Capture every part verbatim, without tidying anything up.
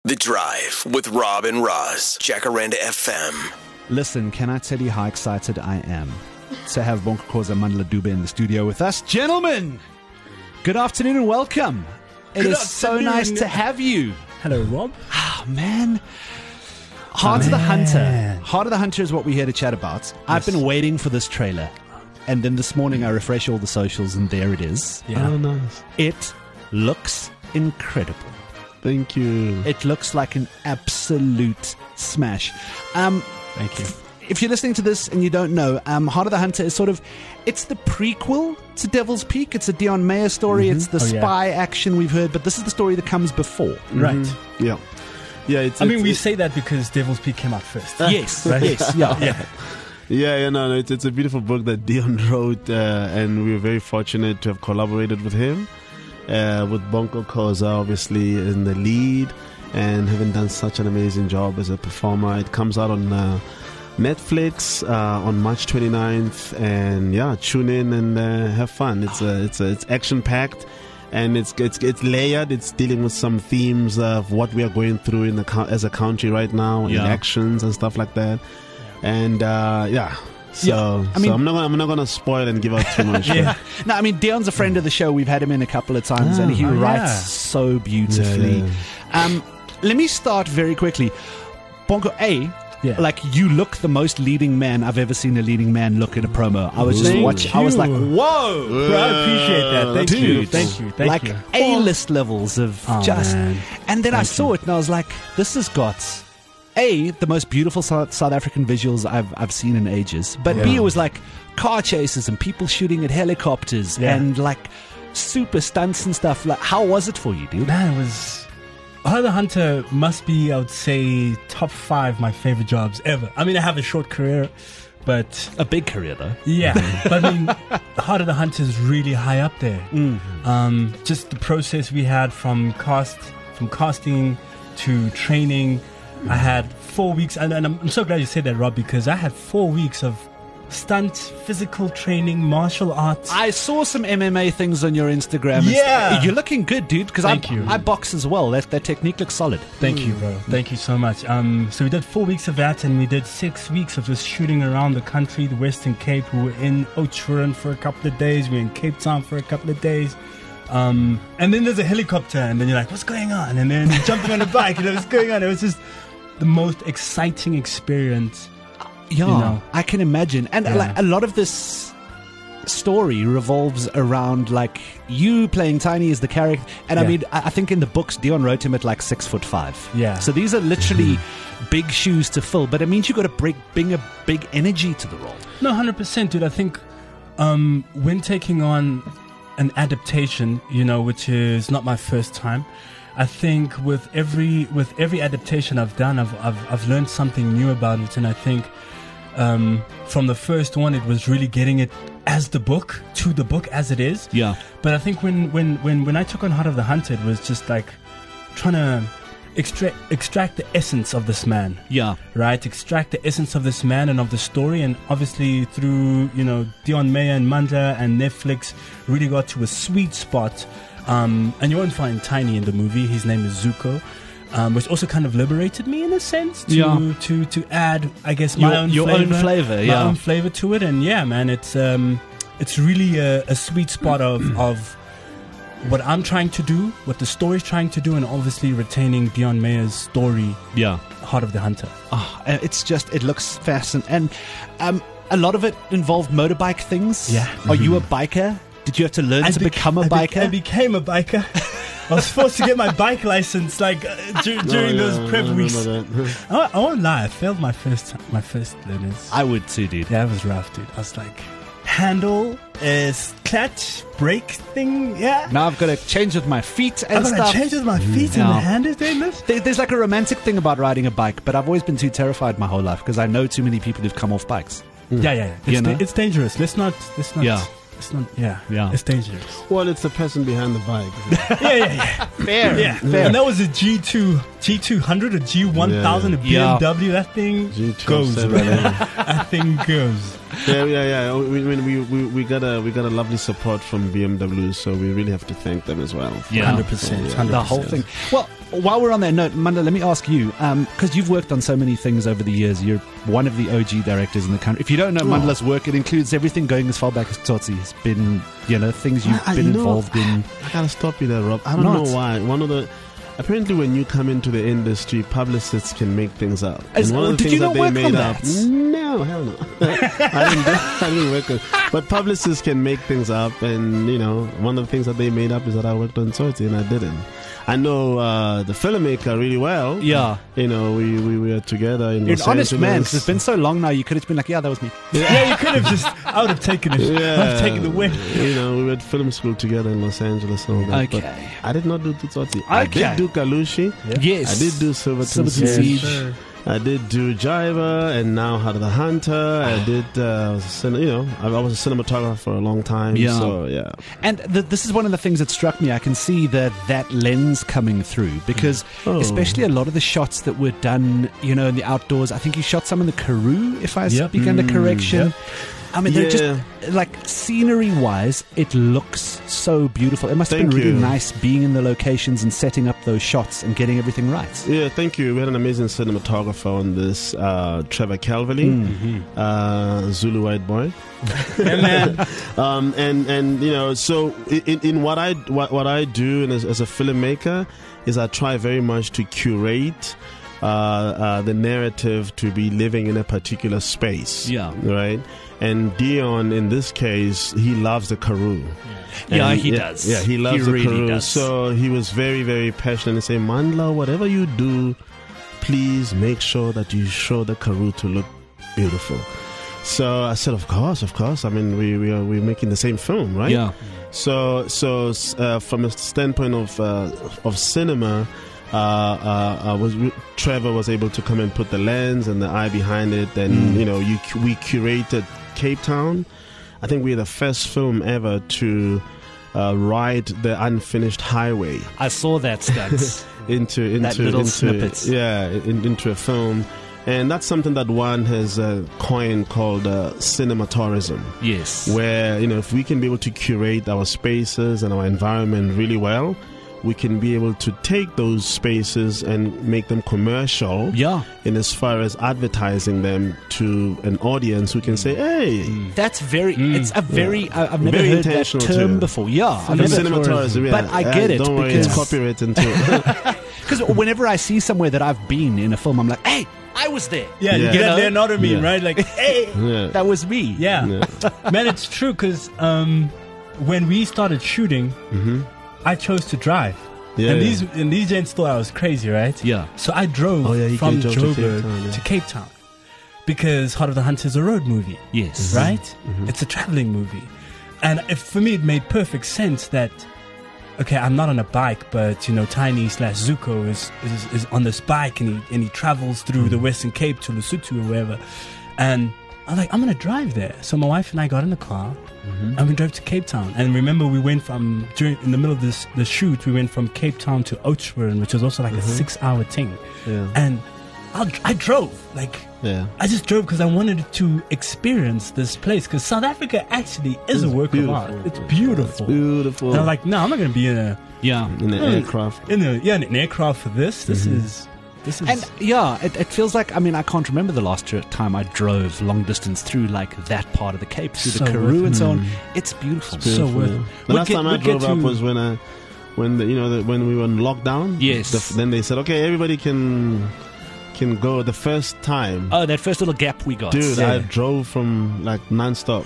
The Drive with Rob and Roz, Jacaranda F M. Listen, can I tell you how excited I am to have Bonkokoza Mandla Dube in the studio with us? Gentlemen, good afternoon and welcome. It Good is so afternoon. nice to have you. Hello, Rob. Oh, man. Heart of the Hunter. Heart of the Hunter is what we're here to chat about. I've been waiting for this trailer. And then this morning I refresh all the socials and there it is. Yeah. Oh, nice. It looks incredible. Thank you. It looks like an absolute smash. Um, Thank you. If you're listening to this and you don't know, um, Heart of the Hunter is sort of, it's the prequel to Devil's Peak. It's a Dion Mayer story. It's the Oh, yeah. spy action we've heard, but this is the story that comes before. Right. Yeah. Yeah, it's. I mean, it's, we it's, say that because Devil's Peak came out first. Yes, Right? yes, yeah. Yeah. Yeah, yeah, no, no, it's, it's a beautiful book that Dion wrote, uh, and we were very fortunate to have collaborated with him, uh, with Bonkokoza obviously in the lead, and having done such an amazing job as a performer. It comes out on uh, Netflix uh, on March twenty-ninth, and yeah, tune in and uh, have fun. It's uh, it's uh, it's action packed. And it's it's it's layered. It's dealing with some themes of what we are going through in the co- as a country right now, Yeah. elections and stuff like that. And uh, yeah, so, Yeah, I mean- so I'm not gonna, I'm not gonna spoil and give out too much. Yeah. No, I mean, Dion's a friend of the show. We've had him in a couple of times, Ah, and he oh, writes yeah. so beautifully. Yeah, Um, let me start very quickly. Bonko, A, Yeah. like, you look the most leading man I've ever seen a leading man look in a promo. I was just Thank watching. I was like, you. whoa. Bro, I appreciate that. Thank you. Dude, Thank you. Thank like you. A-list levels of Oh, just. man. And then I Thank saw you. it and I was like, this has got A, the most beautiful South, South African visuals I've I've seen in ages. But B, Yeah. it was like car chases and people shooting at helicopters Yeah. and like super stunts and stuff. Like, how was it for you, dude? Man, it was. Heart of the Hunter must be, I would say, top five my favorite jobs ever. I mean, I have a short career, but A big career though. yeah. But I mean, Heart of the Hunter is really high up there. Um, just the process we had from cast, from casting to training. I had four weeks, and, and I'm, I'm so glad you said that, Rob, because I had four weeks of stunt, physical training, martial arts. I saw some M M A things on your Instagram. and Yeah. st- You're looking good, dude, because I, Thank you. I box as well. That, that technique looks solid. Thank you, bro. Thank you so much. Um, so we did four weeks of that, and we did six weeks of just shooting around the country, the Western Cape. We were in Oudtshoorn for a couple of days. We were in Cape Town for a couple of days. Um, and then there's a helicopter, and then you're like, what's going on? And then you're jumping on a bike, and what's going on? It was just the most exciting experience. Yeah, You know. I can imagine. And Yeah. like, a lot of this story revolves around like you playing Tiny as the character. And I Yeah. mean, I, I think in the books, Dion wrote him at like six foot five. Yeah. So these are literally big shoes to fill. But it means you got to bring, bring a big energy to the role. No, one hundred percent, dude. I think um, when taking on an adaptation, you know, which is not my first time, I think with every with every adaptation I've done, I've I've, I've learned something new about it, and I think um, from the first one, it was really getting it as the book to the book as it is. Yeah. But I think when when when when I took on Heart of the Hunter, it was just like trying to extract extract the essence of this man. Yeah. Right, extract the essence of this man and of the story, and obviously through, you know, Dion Mayer and Mandla and Netflix really got to a sweet spot. Um, and you won't find Tiny in the movie. His name is Zuko, um, which also kind of liberated me in a sense to Yeah. to to add, I guess, my Your- own your own flavor, flavor, my yeah. own flavor to it. And yeah, man, it's um, it's really a, a sweet spot of of what I'm trying to do, what the story's trying to do, and obviously retaining Dion Mayer's story, Yeah. Heart of the Hunter. Oh, it's just, it looks fascinating. And um, a lot of it involved motorbike things. Yeah. Are you a biker? Did you have to learn to bec- become a I bec- biker? I became a biker. I was forced to get my bike license like uh, dur- during Oh, those yeah, prep I weeks. remember that. I, I won't lie, I failed my first my first learners. I would too, dude. Yeah, it was rough, dude. I was like, handle is clutch brake thing. Yeah, Now I've got to change with my feet and I'm gonna stuff. change with my feet and Yeah. the hand is doing this. There- There's like a romantic thing about riding a bike, but I've always been too terrified my whole life because I know too many people who've come off bikes. Yeah, yeah, yeah. It's, You know? da- it's dangerous. Let's not. Let's not. Yeah. It's not. Yeah, Yeah. It's dangerous. Well, it's the person behind the bike. Yeah, yeah, yeah. Fair. Yeah, and that was a G two, G two hundred, a G one thousand, a Yeah. B M W. That thing G two goes, seven, bro. yeah. That thing goes. Yeah, yeah, yeah. We, we, we, we, we got a we got a lovely support from B M W, so we really have to thank them as well. Yeah. Hundred percent, Yeah. hundred The whole percent. thing. Well, while we're on that note, Manda, let me ask you, because you've worked on so many things over the years. You're one of the O G directors in the country. If you don't know Oh. Mandela's work, it includes everything going as far back as Tsotsi. It's been, you know, things you've I- been you know, involved in. I gotta stop you there, Rob. I don't Not. know why. One of the apparently, when you come into the industry, publicists can make things up. As- And one of the did things you that not they work made on up. that? No, hell no. I didn't. Do, I didn't work on. But publicists can make things up, and you know, one of the things that they made up is that I worked on Tsotsi, and I didn't. I know uh, the filmmaker really well. Yeah. You know, we, we were together in You're Los an honest man, Angeles. 'cause it's been so long now, you could have been like, yeah, that was me. Yeah, you could have just. I would have taken it. I would have taken the win. You know, we were at film school together in Los Angeles and all that. But Okay. I did not do Tsotsi. I Okay. did do Kalushi. Yes. I did do Silverton, Silverton Siege. Siege. I did do Jiva, and now Heart of the Hunter. I did, uh, I was a cin- you know, I I was a cinematographer for a long time. Yeah. So, yeah. And th- this is one of the things that struck me. I can see that that lens coming through because, Oh. especially a lot of the shots that were done, you know, in the outdoors. I think you shot some in the Karoo, if I Yep. speak under correction. Yep. I mean, they're Yeah. just like scenery-wise, it looks so beautiful. It must have Thank been really you. nice being in the locations and setting up those shots and getting everything right. Yeah, thank you. We had an amazing cinematographer on this, uh, Trevor Calverley, Mm-hmm. uh, Zulu white boy. Yeah, man. um, and and you know, so in, in what I what, what I do as, as a filmmaker is I try very much to curate uh, uh, the narrative to be living in a particular space. Yeah. Right. And Dion, in this case, he loves the Karoo. Yeah, And he yeah, does. Yeah, he loves He the really Karoo. does. So he was very, very passionate and saying, Mandla, whatever you do, please make sure that you show the Karoo to look beautiful. So I said, of course, of course. I mean, we we are we're making the same film, right? Yeah. So so uh, from a standpoint of uh, of cinema, uh, uh, uh, was Trevor was able to come and put the lens and the eye behind it, and you know, you we curated Cape Town. I think we're the first film ever to uh, ride the unfinished highway I saw that, Studs. into into That little into snippets. yeah in, into a film, and that's something that one has uh, coined called uh, cinematourism, Yes. where you know if we can be able to curate our spaces and our environment really well, we can be able to take those spaces and make them commercial. Yeah. In as far as advertising them to an audience who can say, "Hey, That's very. It's a very. I I've never Very heard that intentional term too. before. Yeah, I've I'm never. cinematourism." Yeah. But I get Uh, it Don't worry, because- it's copywritten too. Because whenever I see somewhere that I've been in a film, I'm like, hey, I was there. Yeah, you Yeah. get You know? that Leonardo meme, Yeah. right? Like, hey. yeah. That was me. Yeah. Yeah. Man, it's true because um, when we started shooting, I chose to drive. Yeah, and yeah. these and these gents thought I was crazy, right? Yeah. So I drove Oh, yeah, you from drove to Cape Joburg Town, yeah. to Cape Town because Heart of the Hunter is a road movie, Yes. right? It's a traveling movie, and if, for me, it made perfect sense that okay, I'm not on a bike, but you know, Tiny slash Zuko is, is is on this bike and he and he travels through the Western Cape to Lesotho or wherever, and I'm like, I'm gonna drive there. So my wife and I got in the car and we drove to Cape Town. And remember, we went from during in the middle of this the shoot, we went from Cape Town to Oudtshoorn, which was also like a six hour thing. Yeah. And I, I drove like. Yeah. I just drove because I wanted to experience this place because South Africa actually is a It's work beautiful. of art. It's beautiful. Beautiful. And I'm like, no, I'm not going to be in a Yeah. in the Mm. aircraft. in a yeah in an aircraft for this. This is this is And yeah, it, it feels like, I mean, I can't remember the last tr- time I drove long distance through like that part of the Cape, through So the Karoo worth- and so on. It's beautiful. So Beautiful, worth- yeah. The We'll last get- time I we'll get drove up to- was when I, when the, you know, the, when we were in lockdown. Yes. The, then they said, okay, everybody can can go. The first time, Oh, that first little gap we got. dude, Yeah. I drove from like nonstop.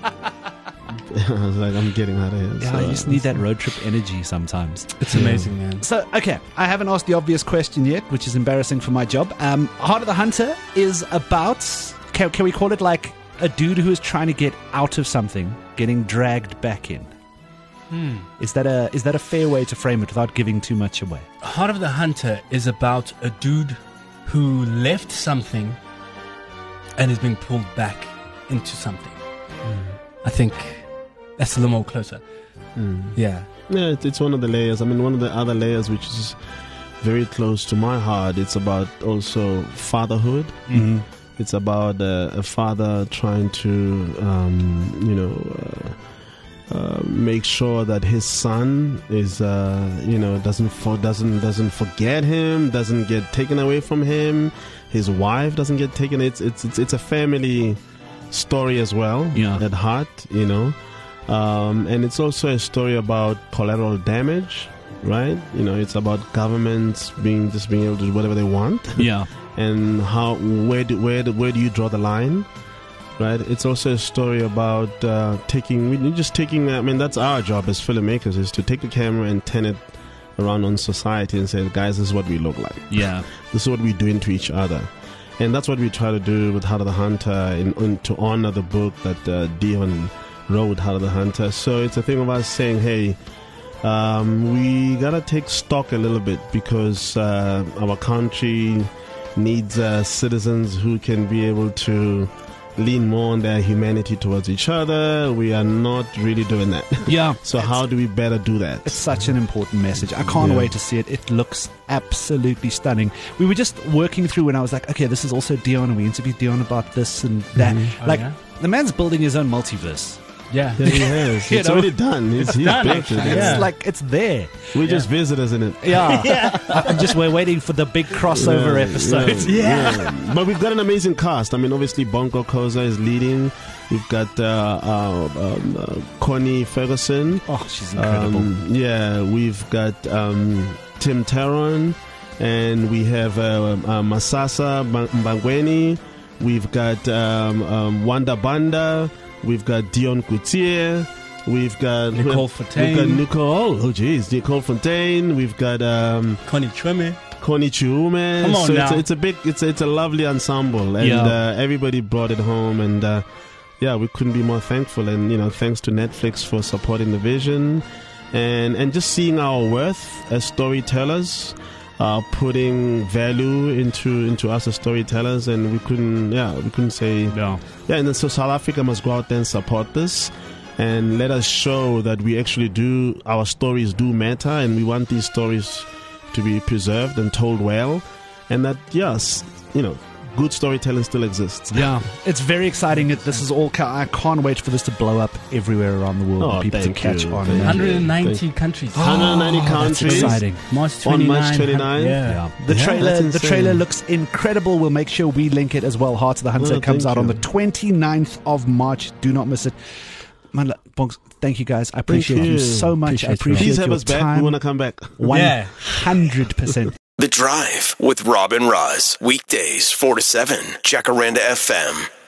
I was like, I'm getting out of here. Yeah, So, you just need that road trip energy sometimes. it's amazing, man. So, okay, I haven't asked the obvious question yet, which is embarrassing for my job. Um, Heart of the Hunter is about, can, can we call it like a dude who is trying to get out of something, getting dragged back in? Is that a is that a fair way to frame it without giving too much away? Heart of the Hunter is about a dude who left something and is being pulled back into something. I think that's a little more closer. Yeah. yeah, it- it's one of the layers. I mean, one of the other layers which is very close to my heart. It's about also fatherhood. Mm-hmm. It's about uh, a father trying to, um, you know, uh, uh, make sure that his son is, uh, you know, doesn't for, doesn't doesn't forget him, doesn't get taken away from him. His wife doesn't get taken. It's it's it's, it's a family story as well. Yeah. At heart, you know, um, and it's also a story about collateral damage, right? You know, it's about governments being just being able to do whatever they want. Yeah. And how where do where do, where do you draw the line? Right. It's also a story about uh, taking, we just taking, I mean, that's our job as filmmakers, is to take the camera and turn it around on society and say, guys, this is what we look like. Yeah. This is what we're doing to each other. And that's what we try to do with Heart of the Hunter, in, in, to honor the book that uh, Dion wrote, Heart of the Hunter. So it's a thing of us saying, hey, um, we got to take stock a little bit, because uh, our country needs uh, citizens who can be able to lean more on their humanity towards each other. We are not really doing that. Yeah. So how do we better do that? It's such an important message. I can't Yeah. wait to see it. It looks absolutely stunning. We were just working through, and I was like, okay, this is also Dion, and we interviewed Dion about this and that. Oh, Like, yeah? the man's building his own multiverse. Yeah. Yeah, he has. You It's know? already done. He's, he's done, built actually, it. yeah. It's like, it's there. We're just visitors in it. Yeah. I'm just, we're waiting for the big crossover Yeah, episode. Yeah, yeah. But we've got an amazing cast. I mean, obviously, Bonko Koza is leading. We've got uh, uh, um, uh, Connie Ferguson. Oh, she's incredible. Um, yeah, we've got um, Tim Taron, and we have uh, uh, Masasa Mbangweni. We've got um, um, Wanda Banda. We've got Dion Coutier. We've got Nicole We've got Fontaine. Nicole. Oh, geez, Nicole Fontaine. We've got um, Connie Chweme. Connie Chiume. Come on so now. It's, a, it's a big, it's a, it's a lovely ensemble, and Yeah. uh, everybody brought it home, and uh, yeah, we couldn't be more thankful. And you know, thanks to Netflix for supporting the vision, and and just seeing our worth as storytellers, uh, putting value into into us as storytellers, and we couldn't, yeah, we couldn't say, Yeah. yeah. And then so South Africa must go out there and support this. And let us show that we actually do, our stories do matter, and we want these stories to be preserved and told well, and that, yes, you know, good storytelling still exists. Yeah, it's very exciting. It, this is all. Ca- I can't wait for this to blow up everywhere around the world. Oh, and people to thank catch you. on. Thank and- one hundred ninety countries. one hundred ninety Oh, that's countries. exciting. March On twenty-ninth. March twenty-ninth? Yeah. Yeah. The Yeah, trailer, that's the insane. trailer looks incredible. We'll make sure we link it as well. Heart of the Hunter Oh, comes thank out on you. the twenty-ninth of March. Do not miss it. Man, Bonks, thank you guys. I appreciate you. you. so much. I Appreciate you. appreciate Please have your us back. time. We want to come back. One Yeah. hundred percent. The Drive with Rob and Roz. Weekdays, four to seven. Jacaranda F M.